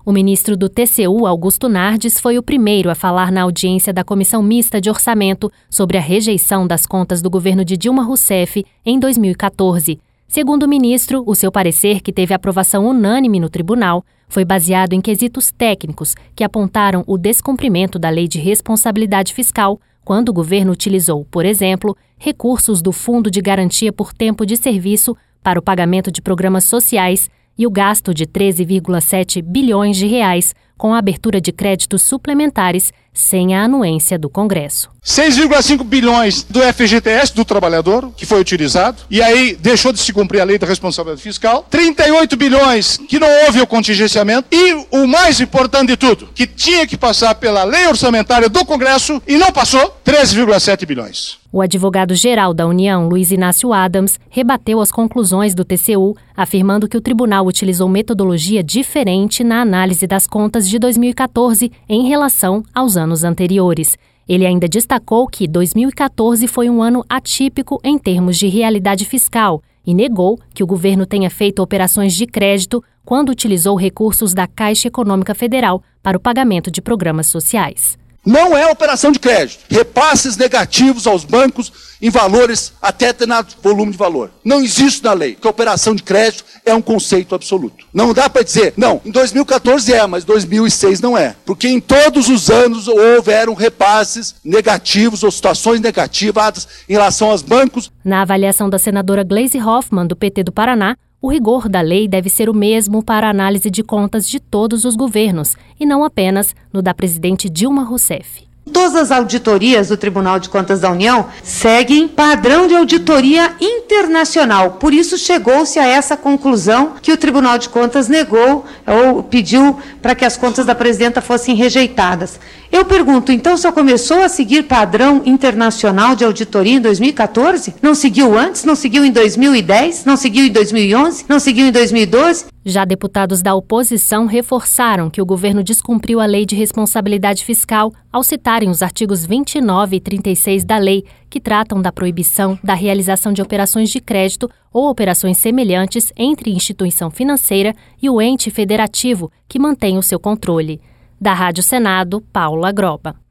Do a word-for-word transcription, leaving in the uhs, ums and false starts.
O ministro do T C U, Augusto Nardes, foi o primeiro a falar na audiência da Comissão Mista de Orçamento sobre a rejeição das contas do governo de Dilma Rousseff em dois mil e quatorze. Segundo o ministro, o seu parecer, que teve aprovação unânime no tribunal, foi baseado em quesitos técnicos que apontaram o descumprimento da Lei de Responsabilidade Fiscal, quando o governo utilizou, por exemplo, recursos do Fundo de Garantia por Tempo de Serviço para o pagamento de programas sociais e o gasto de treze vírgula sete bilhões de reais com a abertura de créditos suplementares sem a anuência do Congresso. seis vírgula cinco bilhões do F G T S do trabalhador, que foi utilizado, e aí deixou de se cumprir a lei da responsabilidade fiscal. trinta e oito bilhões que não houve o contingenciamento. E o mais importante de tudo, que tinha que passar pela lei orçamentária do Congresso e não passou, treze vírgula sete bilhões. O advogado-geral da União, Luiz Inácio Adams, rebateu as conclusões do T C U, afirmando que o tribunal utilizou metodologia diferente na análise das contas de dois mil e quatorze em relação aos anos anteriores. Ele ainda destacou que dois mil e quatorze foi um ano atípico em termos de realidade fiscal e negou que o governo tenha feito operações de crédito quando utilizou recursos da Caixa Econômica Federal para o pagamento de programas sociais. Não é operação de crédito. Repasses negativos aos bancos em valores até determinado volume de valor. Não existe na lei, porque operação de crédito é um conceito absoluto. Não dá para dizer, não, em dois mil e quatorze é, mas dois mil e seis não é. Porque em todos os anos houveram repasses negativos ou situações negativas em relação aos bancos. Na avaliação da senadora Gleisi Hoffmann, do P T do Paraná, o rigor da lei deve ser o mesmo para a análise de contas de todos os governos, e não apenas no da presidente Dilma Rousseff. Todas as auditorias do Tribunal de Contas da União seguem padrão de auditoria internacional. Por isso chegou-se a essa conclusão que o Tribunal de Contas negou ou pediu para que as contas da presidenta fossem rejeitadas. Eu pergunto, então só começou a seguir padrão internacional de auditoria em dois mil e quatorze? Não seguiu antes? Não seguiu em dois mil e dez? Não seguiu em dois mil e onze? Não seguiu em dois mil e doze? Já deputados da oposição reforçaram que o governo descumpriu a Lei de Responsabilidade Fiscal ao citarem os artigos vinte e nove e trinta e seis da lei, que tratam da proibição da realização de operações de crédito ou operações semelhantes entre instituição financeira e o ente federativo que mantém o seu controle. Da Rádio Senado, Paula Groba.